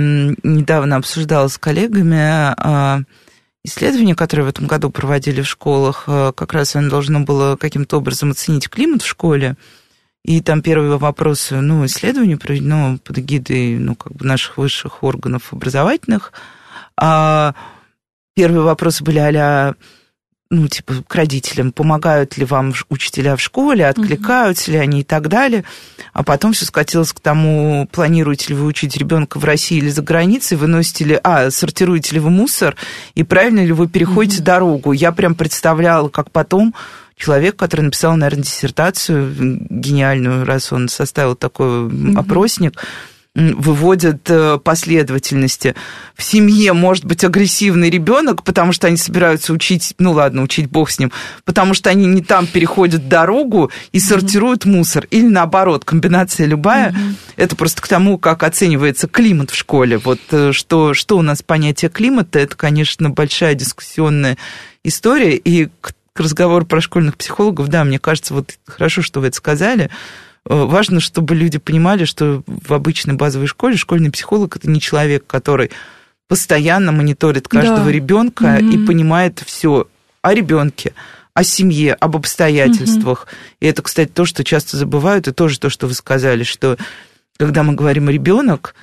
недавно обсуждала с коллегами э, исследование, которое в этом году проводили в школах, как раз оно должно было каким-то образом оценить климат в школе. И там первые вопросы, ну, исследование проведено под эгидой, ну, как бы наших высших органов образовательных. А первые вопросы были а-ля, ну, типа, к родителям, помогают ли вам учителя в школе, откликаются ли они и так далее. А потом все скатилось к тому, планируете ли вы учить ребенка в России или за границей, выносите ли, а, сортируете ли вы мусор, и правильно ли вы переходите mm-hmm. дорогу. Я прям представляла, как потом человек, который написал, наверное, диссертацию гениальную, раз он составил такой mm-hmm. опросник, выводят последовательности. В семье может быть агрессивный ребенок, потому что они собираются учить, ну ладно, учить бог с ним, потому что они не там переходят дорогу и сортируют mm-hmm. мусор. Или наоборот, комбинация любая. Mm-hmm. Это просто к тому, как оценивается климат в школе. Вот что, что у нас понятие климата, это, конечно, большая дискуссионная история. И к, к разговору про школьных психологов, да, мне кажется, вот хорошо, что вы это сказали. Важно, чтобы люди понимали, что в обычной базовой школе школьный психолог – это не человек, который постоянно мониторит каждого да. ребенка mm-hmm. и понимает все о ребенке, о семье, об обстоятельствах. Mm-hmm. И это, кстати, то, что часто забывают, и тоже то, что вы сказали, что когда мы говорим ребенок,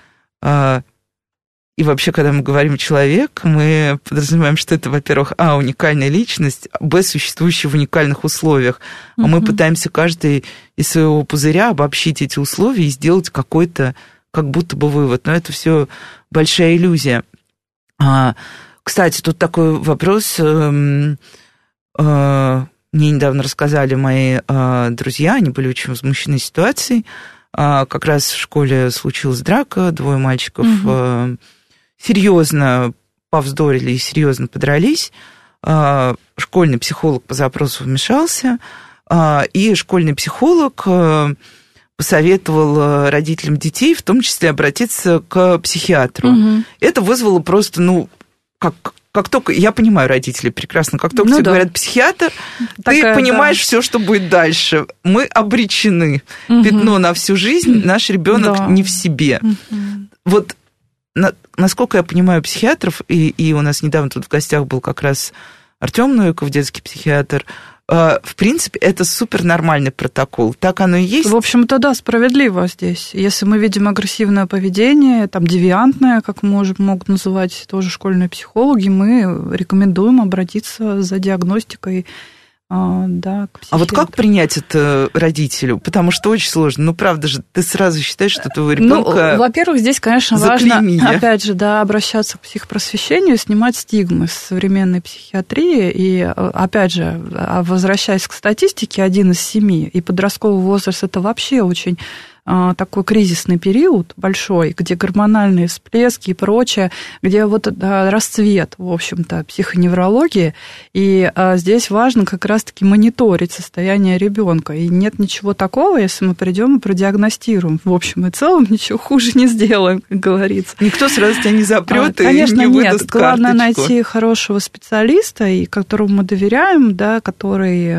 и вообще, когда мы говорим человек, мы подразумеваем, что это, во-первых, а, уникальная личность, б, существующая в уникальных условиях. А mm-hmm. мы пытаемся каждый из своего пузыря обобщить эти условия и сделать какой-то, как будто бы вывод. Но это все большая иллюзия. А, кстати, тут такой вопрос. Э, э, мне недавно рассказали мои э, друзья, они были очень возмущены ситуацией. А, как раз в школе случилась драка, двое мальчиков... Mm-hmm. э, серьезно повздорили и серьезно подрались. Школьный психолог по запросу вмешался, и школьный психолог посоветовал родителям детей, в том числе, обратиться к психиатру. Угу. Это вызвало просто, ну, как... Как только, я понимаю родителей прекрасно, как только ну, тебе да. говорят психиатр, Такая, ты понимаешь да. все, что будет дальше. Мы обречены. Угу. Пятно на всю жизнь, наш ребенок да. не в себе. Угу. Вот на, насколько я понимаю психиатров, и, и у нас недавно тут в гостях был как раз Артём Новиков, детский психиатр, в принципе, это супер нормальный протокол. Так оно и есть. В общем-то, да, справедливо здесь. Если мы видим агрессивное поведение, там, девиантное, как можем, могут называть тоже школьные психологи, мы рекомендуем обратиться за диагностикой. А, да, а вот как принять это родителю? Потому что очень сложно. Ну, правда же, ты сразу считаешь, что твоего ребенка. Ну, во-первых, здесь, конечно, заклеймили. Важно, опять же, да, обращаться к психопросвещению, снимать стигмы с современной психиатрии. И, опять же, возвращаясь к статистике, один из семи, и подростковый возраст – это вообще очень такой кризисный период большой, где гормональные всплески и прочее, где вот да, расцвет, в общем-то, психоневрологии, и а, здесь важно как раз-таки мониторить состояние ребенка. И нет ничего такого, если мы придем и продиагностируем. В общем и целом ничего хуже не сделаем, как говорится. Никто сразу тебя не запрет а, и конечно, не выдаст нет. Главное найти хорошего специалиста, и которому мы доверяем, да, который...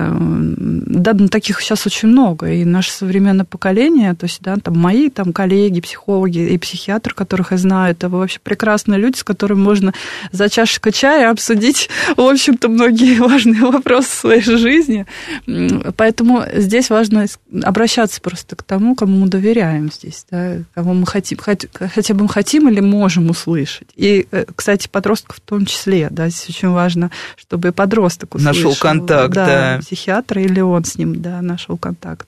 Да, таких сейчас очень много, и наше современное поколение, то есть, да, там мои там, коллеги, психологи и психиатры, которых я знаю, это вообще прекрасные люди, с которыми можно за чашечкой чая обсудить, в общем-то, многие важные вопросы в своей жизни. Поэтому здесь важно обращаться просто к тому, кому мы доверяем здесь, да, кого мы хотим, хотя бы мы хотим или можем услышать. И, кстати, подростков в том числе, да, здесь очень важно, чтобы подросток услышал. Нашел контакт, да, да. Психиатра, или он с ним, да, нашел контакт.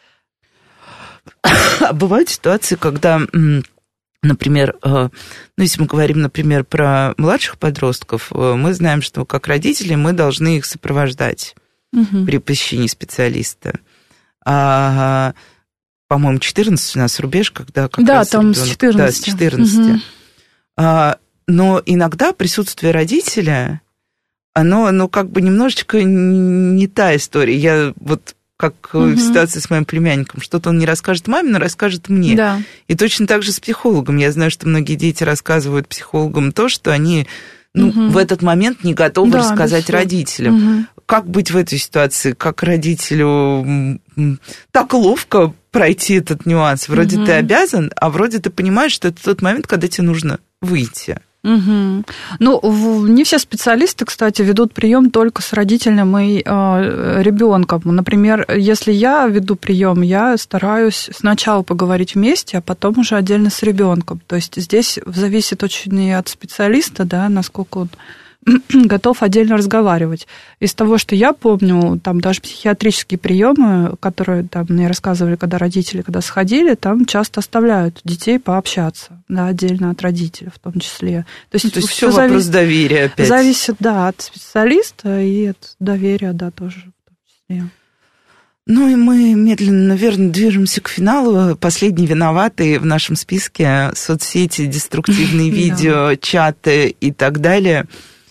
Бывают ситуации, когда, например, ну, если мы говорим, например, про младших подростков, мы знаем, что как родители мы должны их сопровождать угу. при посещении специалиста. А, по-моему, четырнадцать у нас рубеж, когда как да, раз там ребенок, с четырнадцати. Да, с четырнадцати. Угу. А, но иногда присутствие родителя, оно, ну, как бы немножечко не та история. Я вот... как угу. ситуация с моим племянником. Что-то он не расскажет маме, но расскажет мне. Да. И точно так же с психологом. Я знаю, что многие дети рассказывают психологам то, что они ну, угу. в этот момент не готовы да, рассказать родителям. Угу. Как быть в этой ситуации? Как родителю так ловко пройти этот нюанс? Вроде угу. ты обязан, а вроде ты понимаешь, что это тот момент, когда тебе нужно выйти. Угу. Ну, не все специалисты, кстати, ведут прием только с родителем и э, ребенком. Например, если я веду прием, я стараюсь сначала поговорить вместе, а потом уже отдельно с ребенком. То есть здесь зависит очень и от специалиста, да, насколько он готов отдельно разговаривать. Из того, что я помню, там даже психиатрические приемы, которые там мне рассказывали, когда родители, когда сходили, там часто оставляют детей пообщаться, да, отдельно от родителей в том числе. То есть, ну, то есть все вопрос зависит, доверия опять. Зависит, да, от специалиста и от доверия, да, тоже в том числе. Ну и мы медленно, наверное, движемся к финалу. Последний виноватый в нашем списке — соцсети, деструктивные видео, чаты и так далее.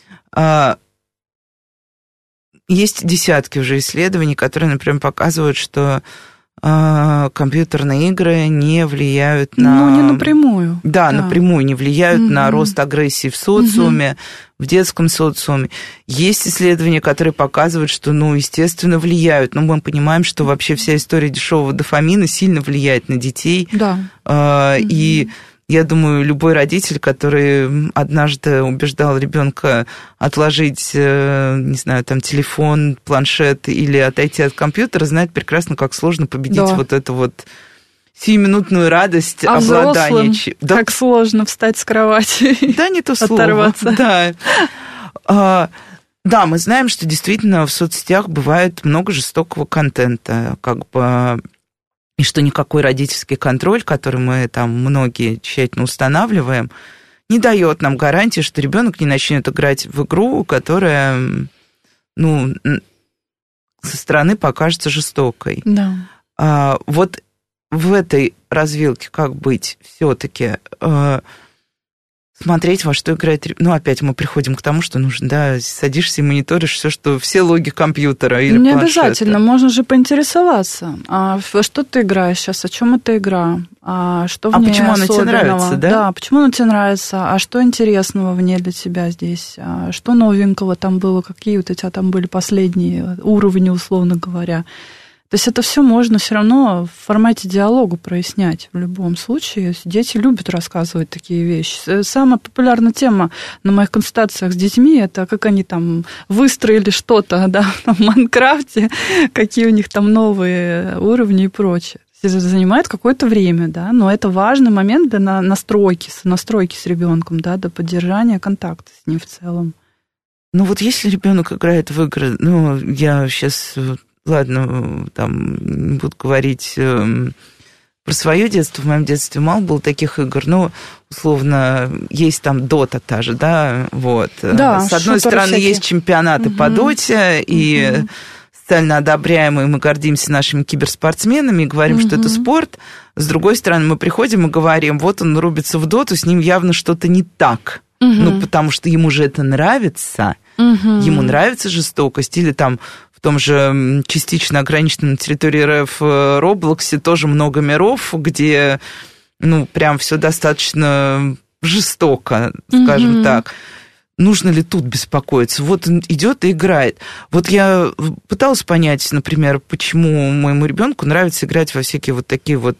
Есть десятки уже исследований, которые, например, показывают, что компьютерные игры не влияют на... Ну, не напрямую. Да, да. напрямую не влияют угу. на рост агрессии в социуме, угу. в детском социуме. Есть исследования, которые показывают, что, ну, естественно, влияют. Но мы понимаем, что вообще вся история дешевого дофамина сильно влияет на детей. Да. Угу. И я думаю, любой родитель, который однажды убеждал ребенка отложить, не знаю, там, телефон, планшет или отойти от компьютера, знает прекрасно, как сложно победить да. вот эту вот сиюминутную радость а обладания. Да. Как сложно встать с кровати. Да, не то слово. Оторваться. Да. А, да, мы знаем, что действительно в соцсетях бывает много жестокого контента, как бы... И что никакой родительский контроль, который мы там многие тщательно устанавливаем, не дает нам гарантии, что ребенок не начнет играть в игру, которая, ну, со стороны покажется жестокой. Да. А, вот в этой развилке как быть все-таки? А, смотреть, во что играет... Ну, опять мы приходим к тому, что нужно, да, садишься и мониторишь все, что... Все логи компьютера или Не планшета. обязательно, можно же поинтересоваться. А во что ты играешь сейчас? О чем эта игра? А что в а ней почему особенного? она тебе нравится, да? Да, почему она тебе нравится? А что интересного в ней для тебя здесь? А что новенького там было? Какие вот у тебя там были последние уровни, условно говоря? То есть это все можно все равно в формате диалога прояснять в любом случае. Дети любят рассказывать такие вещи. Самая популярная тема на моих консультациях с детьми — это как они там выстроили что-то, да, в Майнкрафте, какие у них там новые уровни и прочее. Это занимает какое-то время, да, но это важный момент для настройки, настройки с ребенком, да, до поддержания контакта с ним в целом. Ну вот если ребенок играет в игры, ну я сейчас... Ладно, там не буду говорить э, про свое детство. В моем детстве мало было таких игр. Ну, условно, есть там дота та же, да, вот. Да, с одной стороны, всякие. есть чемпионаты угу. по доте, и угу. социально одобряемые, мы гордимся нашими киберспортсменами и говорим, угу. что это спорт. С другой стороны, мы приходим и говорим, вот он рубится в доту, с ним явно что-то не так. Угу. Ну, потому что ему же это нравится. Угу. Ему нравится жестокость. Или там... В том же частично ограниченном на территории РФ Роблоксе тоже много миров, где, ну, прям все достаточно жестоко, скажем mm-hmm. так. Нужно ли тут беспокоиться? Вот он идет и играет. Вот я пыталась понять, например, почему моему ребенку нравится играть во всякие вот такие вот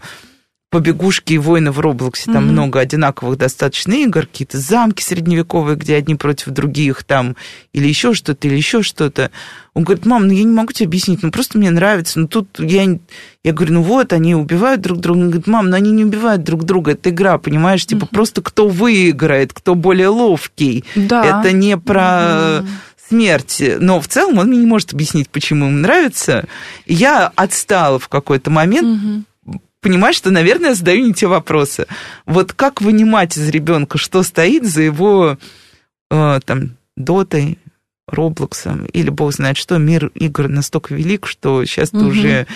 побегушки и войны в Роблоксе. Там mm-hmm. много одинаковых достаточно игр, какие-то замки средневековые, где одни против других, там, или еще что-то, или еще что-то. Он говорит, мам, ну я не могу тебе объяснить, ну просто мне нравится. Ну тут я... Я говорю, ну вот, они убивают друг друга. Он говорит, мам, ну они не убивают друг друга, это игра, понимаешь? Типа mm-hmm. просто кто выиграет, кто более ловкий. Да. Это не про... Mm-hmm. смерть. Но в целом он мне не может объяснить, почему ему нравится. И я отстала в какой-то момент... Mm-hmm. Понимаешь, что, наверное, я задаю не те вопросы. Вот как вынимать из ребенка, что стоит за его э, там, дотой, Роблоксом, или бог знает что, мир игр настолько велик, что сейчас угу. ты уже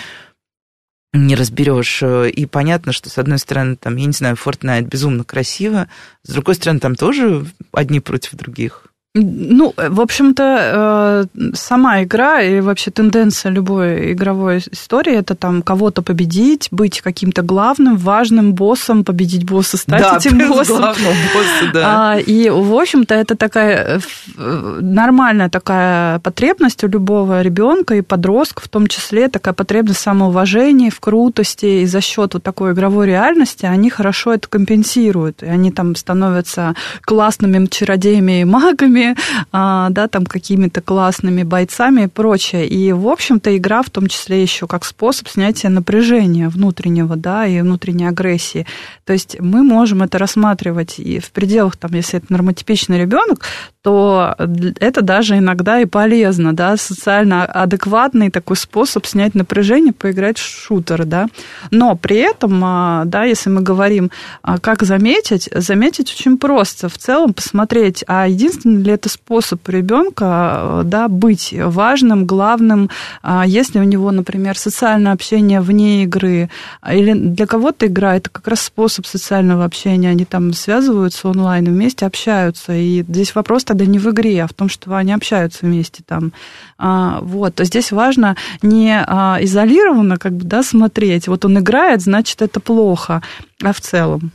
не разберешь. И понятно, что, с одной стороны, там, я не знаю, Fortnite безумно красиво, с другой стороны, там тоже одни против других. Ну, в общем-то, сама игра и вообще тенденция любой игровой истории — это там кого-то победить, быть каким-то главным, важным боссом, победить босса, стать да, этим боссом. Главного босса, да. И, в общем-то, это такая нормальная такая потребность у любого ребенка и подростка, в том числе такая потребность в самоуважении, в крутости, и за счет вот такой игровой реальности они хорошо это компенсируют, и они там становятся классными чародеями и магами, да, там какими-то классными бойцами и прочее. И, в общем-то, игра в том числе еще как способ снятия напряжения внутреннего, да, и внутренней агрессии. То есть мы можем это рассматривать и в пределах, там, если это нормотипичный ребенок, то это даже иногда и полезно, да, социально адекватный такой способ снять напряжение, поиграть в шутер, да. Но при этом, да, если мы говорим, как заметить, заметить очень просто. В целом посмотреть, а единственный ли ли это способ ребенка, да, быть важным, главным, если у него, например, социальное общение вне игры, или для кого-то игра – это как раз способ социального общения, они там связываются онлайн, вместе общаются, и здесь вопрос тогда не в игре, а в том, что они общаются вместе там. Вот, то здесь важно не изолированно как бы, да, смотреть, вот он играет, значит, это плохо, а в целом.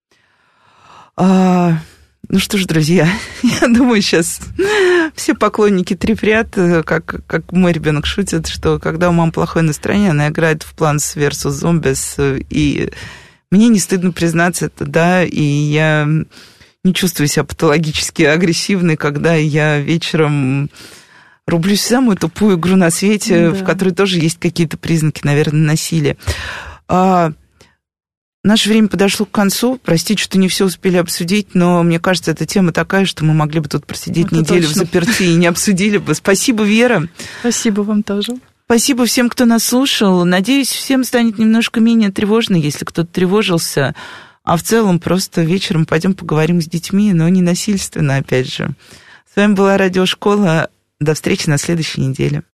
А, ну что ж, друзья, я думаю, сейчас все поклонники трипрят, как, как мой ребенок шутит, что когда у мамы плохое настроение, она играет в Plants versus. Zombies, и мне не стыдно признаться это, да, и я не чувствую себя патологически агрессивной, когда я вечером рублюсь в самую тупую игру на свете, да. в которой тоже есть какие-то признаки, наверное, насилия. А, наше время подошло к концу. Простите, что не все успели обсудить, но мне кажется, эта тема такая, что мы могли бы тут просидеть это неделю точно. В заперти и не обсудили бы. Спасибо, Вера. Спасибо вам тоже. Спасибо всем, кто нас слушал. Надеюсь, всем станет немножко менее тревожно, если кто-то тревожился. А в целом просто вечером пойдем поговорим с детьми, но не насильственно, опять же. С вами была Радиошкола. До встречи на следующей неделе.